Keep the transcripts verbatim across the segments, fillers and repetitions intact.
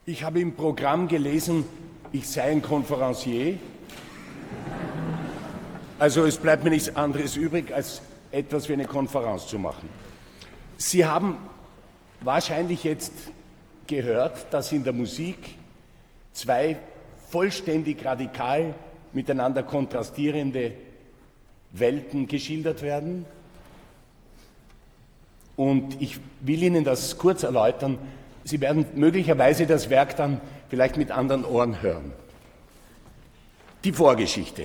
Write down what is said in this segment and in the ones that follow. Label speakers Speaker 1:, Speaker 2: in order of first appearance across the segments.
Speaker 1: Ich habe im Programm gelesen, ich sei ein Konferencier. Also es bleibt mir nichts anderes übrig, als etwas wie eine Konferenz zu machen. Sie haben wahrscheinlich jetzt gehört, dass in der Musik zwei vollständig radikal miteinander kontrastierende Welten geschildert werden. Und ich will Ihnen das kurz erläutern. Sie werden möglicherweise das Werk dann vielleicht mit anderen Ohren hören. Die Vorgeschichte.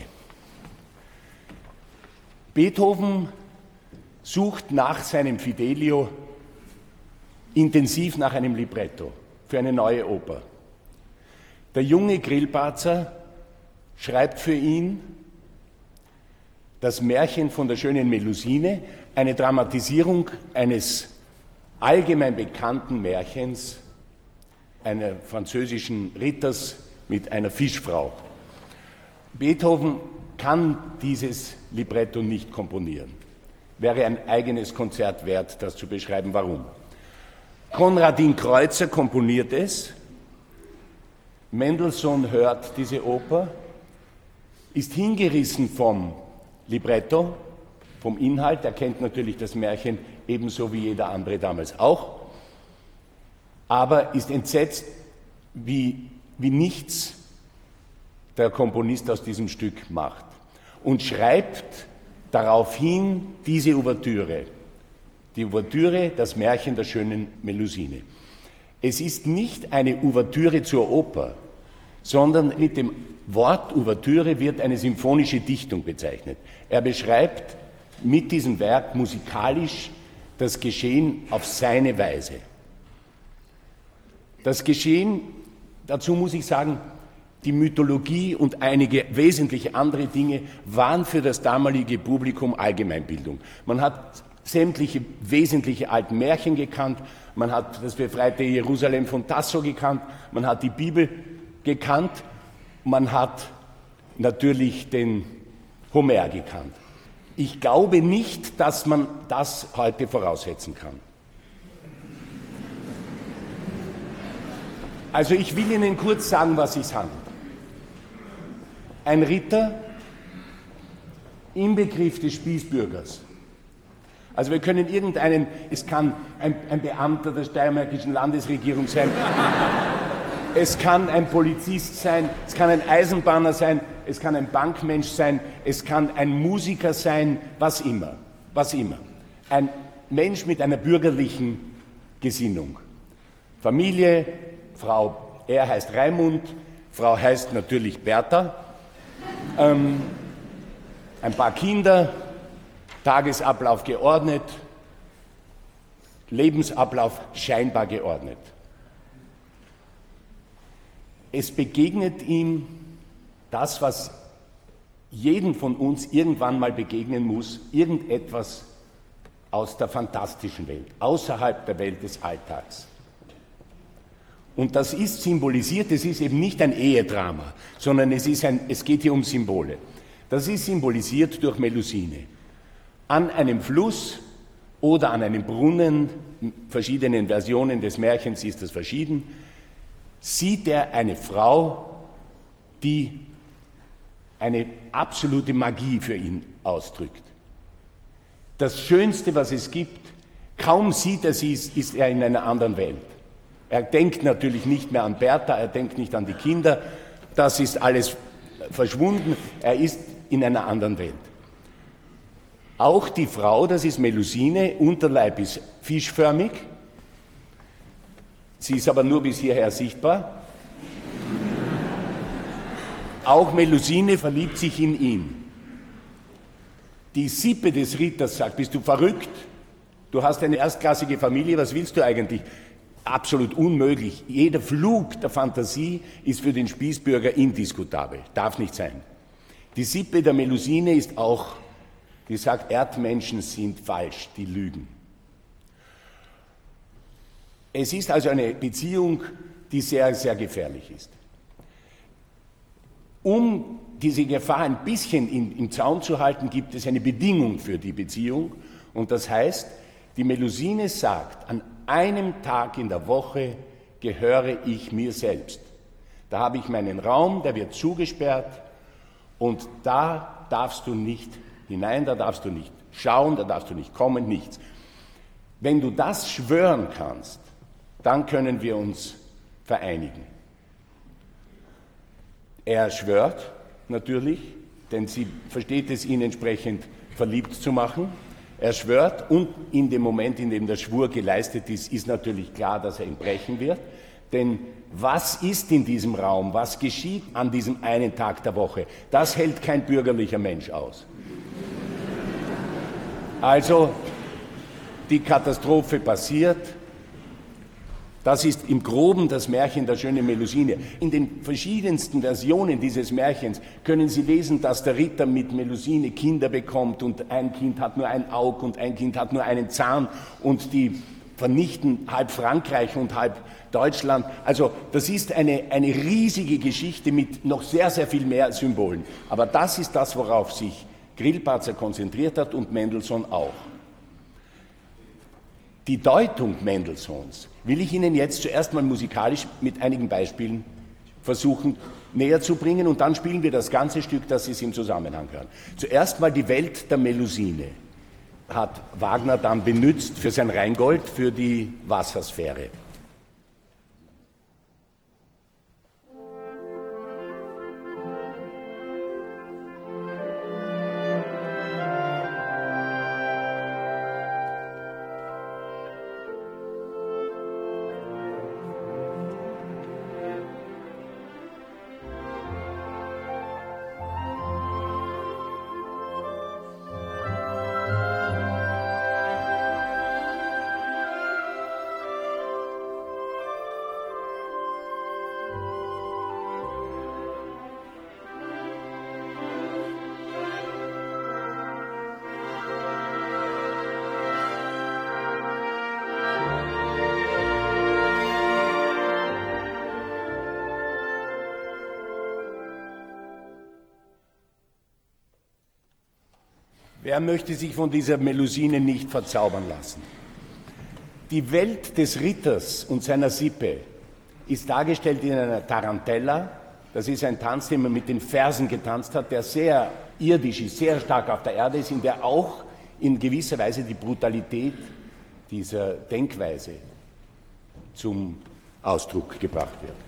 Speaker 1: Beethoven sucht nach seinem Fidelio intensiv nach einem Libretto für eine neue Oper. Der junge Grillparzer schreibt für ihn das Märchen von der schönen Melusine, eine Dramatisierung eines allgemein bekannten Märchens einer französischen Ritters mit einer Fischfrau. Beethoven kann dieses Libretto nicht komponieren. Wäre ein eigenes Konzert wert, das zu beschreiben, warum. Konradin Kreutzer komponiert es. Mendelssohn hört diese Oper, ist hingerissen vom Libretto, vom Inhalt. Er kennt natürlich das Märchen ebenso wie jeder andere damals auch, aber ist entsetzt, wie, wie nichts der Komponist aus diesem Stück macht und schreibt daraufhin diese Ouvertüre, die Ouvertüre, das Märchen der schönen Melusine. Es ist nicht eine Ouvertüre zur Oper, sondern mit dem Wort Ouvertüre wird eine symphonische Dichtung bezeichnet. Er beschreibt mit diesem Werk musikalisch das Geschehen auf seine Weise. Das Geschehen, dazu muss ich sagen, die Mythologie und einige wesentliche andere Dinge waren für das damalige Publikum Allgemeinbildung. Man hat sämtliche wesentliche alten Märchen gekannt, man hat das befreite Jerusalem von Tasso gekannt, man hat die Bibel gekannt, man hat natürlich den Homer gekannt. Ich glaube nicht, dass man das heute voraussetzen kann. Also ich will Ihnen kurz sagen, was es handelt. Ein Ritter im Begriff des Spießbürgers. Also wir können irgendeinen, es kann ein, ein Beamter der steiermärkischen Landesregierung sein, es kann ein Polizist sein, es kann ein Eisenbahner sein, es kann ein Bankmensch sein, es kann ein Musiker sein, was immer, was immer. Ein Mensch mit einer bürgerlichen Gesinnung. Familie, Frau, er heißt Raimund, Frau heißt natürlich Bertha, ähm, ein paar Kinder, Tagesablauf geordnet, Lebensablauf scheinbar geordnet. Es begegnet ihm das, was jedem von uns irgendwann mal begegnen muss, irgendetwas aus der fantastischen Welt, außerhalb der Welt des Alltags. Und das ist symbolisiert, es ist eben nicht ein Ehedrama, sondern es, ist ein, es geht hier um Symbole. Das ist symbolisiert durch Melusine. An einem Fluss oder an einem Brunnen, in verschiedenen Versionen des Märchens ist das verschieden, sieht er eine Frau, die eine absolute Magie für ihn ausdrückt. Das Schönste, was es gibt, kaum sieht er sie, ist er in einer anderen Welt. Er denkt natürlich nicht mehr an Bertha, er denkt nicht an die Kinder, das ist alles verschwunden, er ist in einer anderen Welt. Auch die Frau, das ist Melusine, Unterleib ist fischförmig, sie ist aber nur bis hierher sichtbar. Auch Melusine verliebt sich in ihn. Die Sippe des Ritters sagt, bist du verrückt? Du hast eine erstklassige Familie, was willst du eigentlich? Absolut unmöglich. Jeder Flug der Fantasie ist für den Spießbürger indiskutabel, darf nicht sein. Die Sippe der Melusine ist auch, die sagt, Erdmenschen sind falsch, die lügen. Es ist also eine Beziehung, die sehr, sehr gefährlich ist. Um diese Gefahr ein bisschen in, im Zaum zu halten, gibt es eine Bedingung für die Beziehung. Und das heißt, die Melusine sagt, an einem Tag in der Woche gehöre ich mir selbst. Da habe ich meinen Raum, der wird zugesperrt und da darfst du nicht hinein, da darfst du nicht schauen, da darfst du nicht kommen, nichts. Wenn du das schwören kannst, dann können wir uns vereinigen. Er schwört natürlich, denn sie versteht es, ihn entsprechend verliebt zu machen. Er schwört und in dem Moment, in dem der Schwur geleistet ist, ist natürlich klar, dass er ihn brechen wird. Denn was ist in diesem Raum, was geschieht an diesem einen Tag der Woche, das hält kein bürgerlicher Mensch aus. Also, die Katastrophe passiert. Das ist im Groben das Märchen der schönen Melusine. In den verschiedensten Versionen dieses Märchens können Sie lesen, dass der Ritter mit Melusine Kinder bekommt und ein Kind hat nur ein Auge und ein Kind hat nur einen Zahn und die vernichten halb Frankreich und halb Deutschland. Also das ist eine, eine riesige Geschichte mit noch sehr, sehr viel mehr Symbolen. Aber das ist das, worauf sich Grillparzer konzentriert hat und Mendelssohn auch. Die Deutung Mendelssohns will ich Ihnen jetzt zuerst mal musikalisch mit einigen Beispielen versuchen näher zu bringen und dann spielen wir das ganze Stück, dass Sie es im Zusammenhang hören. Zuerst mal die Welt der Melusine hat Wagner dann benutzt für sein Rheingold, für die Wassersphäre. Wer möchte sich von dieser Melusine nicht verzaubern lassen? Die Welt des Ritters und seiner Sippe ist dargestellt in einer Tarantella. Das ist ein Tanz, den man mit den Fersen getanzt hat, der sehr irdisch ist, sehr stark auf der Erde ist, in der auch in gewisser Weise die Brutalität dieser Denkweise zum Ausdruck gebracht wird.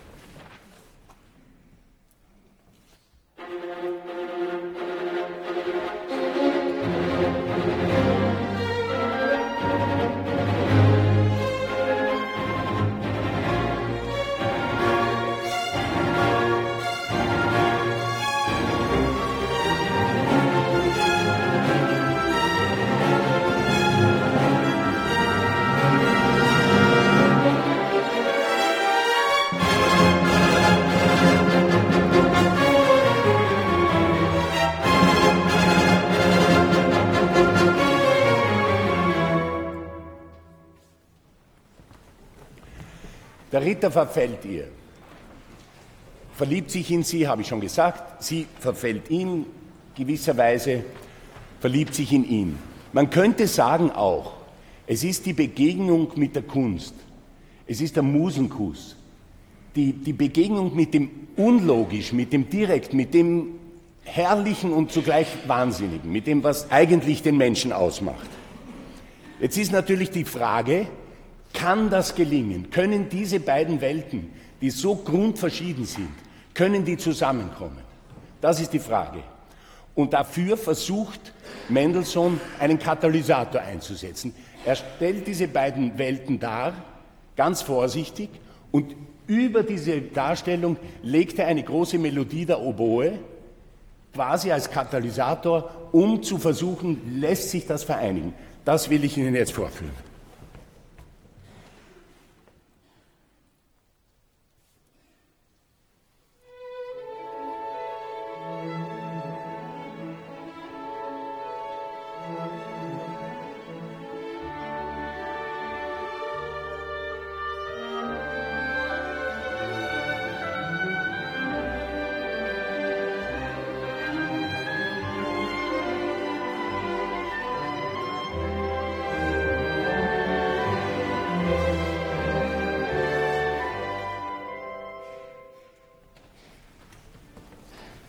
Speaker 1: Der Ritter verfällt ihr, verliebt sich in sie, habe ich schon gesagt, sie verfällt ihn, gewisserweise verliebt sich in ihn. Man könnte sagen auch, es ist die Begegnung mit der Kunst, es ist der Musenkuss, die, die Begegnung mit dem Unlogisch, mit dem Direkt, mit dem Herrlichen und zugleich Wahnsinnigen, mit dem, was eigentlich den Menschen ausmacht. Jetzt ist natürlich die Frage, kann das gelingen? Können diese beiden Welten, die so grundverschieden sind, können die zusammenkommen? Das ist die Frage. Und dafür versucht Mendelssohn, einen Katalysator einzusetzen. Er stellt diese beiden Welten dar, ganz vorsichtig, und über diese Darstellung legt er eine große Melodie der Oboe, quasi als Katalysator, um zu versuchen, lässt sich das vereinigen. Das will ich Ihnen jetzt vorführen.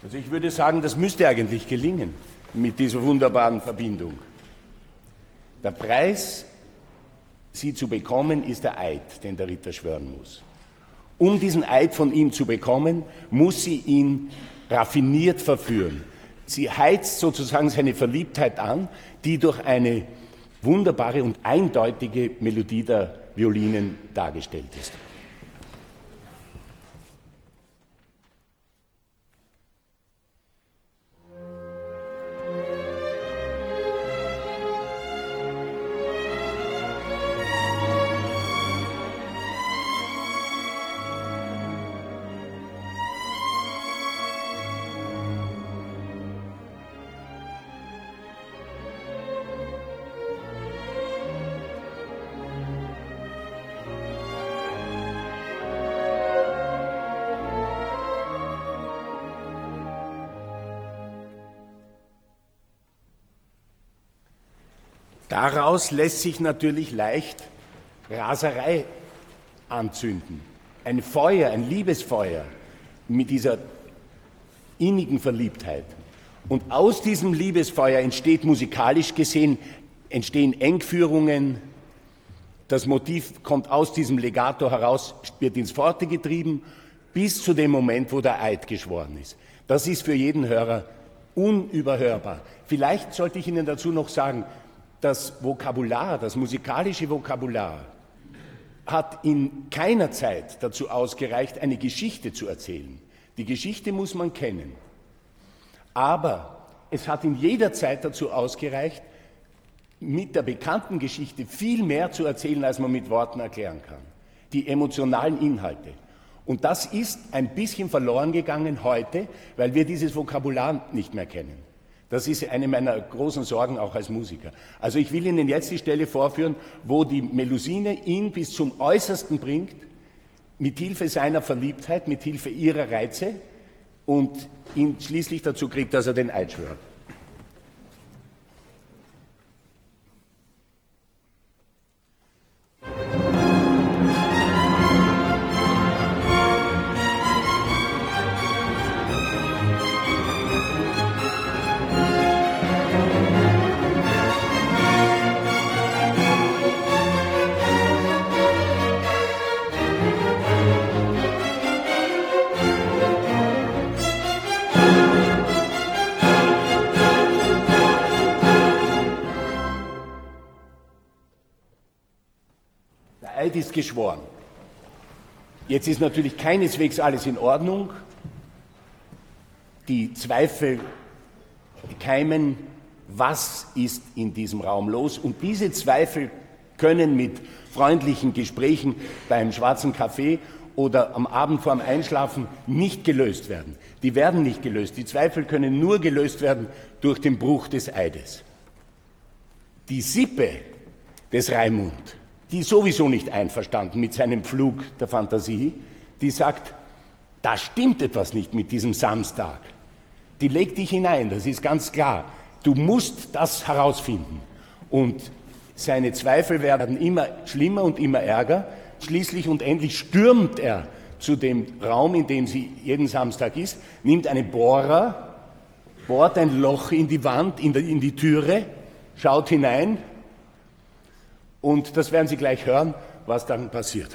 Speaker 1: Also ich würde sagen, das müsste eigentlich gelingen mit dieser wunderbaren Verbindung. Der Preis, sie zu bekommen, ist der Eid, den der Ritter schwören muss. Um diesen Eid von ihm zu bekommen, muss sie ihn raffiniert verführen. Sie heizt sozusagen seine Verliebtheit an, die durch eine wunderbare und eindeutige Melodie der Violinen dargestellt ist. Daraus lässt sich natürlich leicht Raserei anzünden. Ein Feuer, ein Liebesfeuer mit dieser innigen Verliebtheit. Und aus diesem Liebesfeuer entsteht musikalisch gesehen, entstehen Engführungen. Das Motiv kommt aus diesem Legato heraus, wird ins Forte getrieben, bis zu dem Moment, wo der Eid geschworen ist. Das ist für jeden Hörer unüberhörbar. Vielleicht sollte ich Ihnen dazu noch sagen, das Vokabular, das musikalische Vokabular hat in keiner Zeit dazu ausgereicht, eine Geschichte zu erzählen. Die Geschichte muss man kennen. Aber es hat in jeder Zeit dazu ausgereicht, mit der bekannten Geschichte viel mehr zu erzählen, als man mit Worten erklären kann. Die emotionalen Inhalte. Und das ist ein bisschen verloren gegangen heute, weil wir dieses Vokabular nicht mehr kennen. Das ist eine meiner großen Sorgen auch als Musiker. Also ich will Ihnen jetzt die Stelle vorführen, wo die Melusine ihn bis zum Äußersten bringt, mit Hilfe seiner Verliebtheit, mit Hilfe ihrer Reize und ihn schließlich dazu kriegt, dass er den Eid schwört. Ist geschworen. Jetzt ist natürlich keineswegs alles in Ordnung. Die Zweifel keimen, was ist in diesem Raum los? Und diese Zweifel können mit freundlichen Gesprächen beim schwarzen Kaffee oder am Abend vor dem Einschlafen nicht gelöst werden. Die werden nicht gelöst. Die Zweifel können nur gelöst werden durch den Bruch des Eides. Die Sippe des Raimund, die sowieso nicht einverstanden mit seinem Flug der Fantasie, die sagt, da stimmt etwas nicht mit diesem Samstag. Die legt dich hinein, das ist ganz klar. Du musst das herausfinden. Und seine Zweifel werden immer schlimmer und immer ärger. Schließlich und endlich stürmt er zu dem Raum, in dem sie jeden Samstag ist, nimmt einen Bohrer, bohrt ein Loch in die Wand, in die, in die Türe, schaut hinein. Und das werden Sie gleich hören, was dann passiert.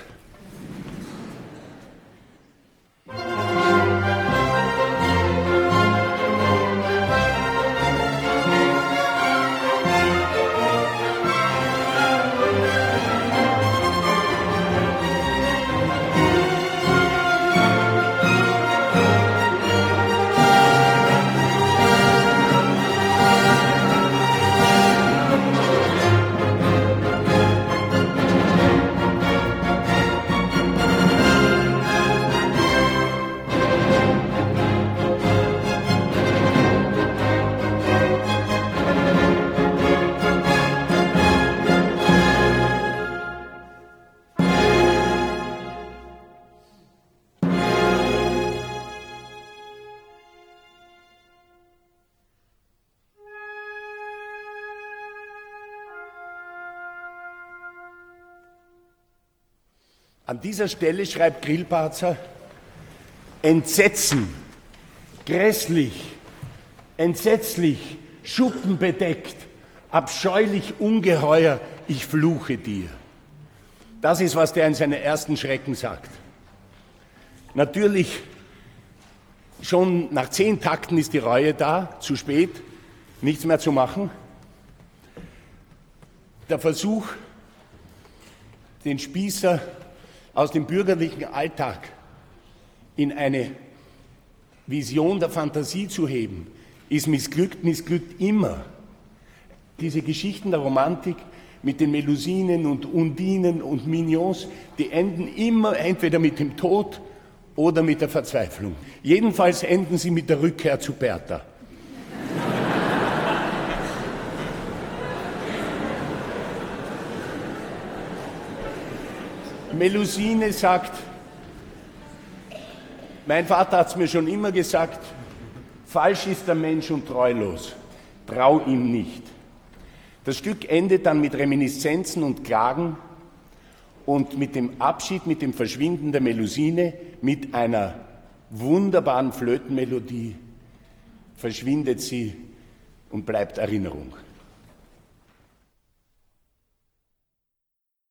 Speaker 1: An dieser Stelle schreibt Grillparzer, Entsetzen grässlich, entsetzlich, schuppenbedeckt, abscheulich, ungeheuer, ich fluche dir. Das ist, was der in seinen ersten Schrecken sagt. Natürlich, schon nach zehn Takten ist die Reue da, zu spät, nichts mehr zu machen. Der Versuch, den Spießer aus dem bürgerlichen Alltag in eine Vision der Fantasie zu heben, ist missglückt, missglückt immer. Diese Geschichten der Romantik mit den Melusinen und Undinen und Mignons, die enden immer entweder mit dem Tod oder mit der Verzweiflung. Jedenfalls enden sie mit der Rückkehr zu Bertha. Melusine sagt, mein Vater hat es mir schon immer gesagt, falsch ist der Mensch und treulos, trau ihm nicht. Das Stück endet dann mit Reminiszenzen und Klagen und mit dem Abschied, mit dem Verschwinden der Melusine, mit einer wunderbaren Flötenmelodie verschwindet sie und bleibt Erinnerung.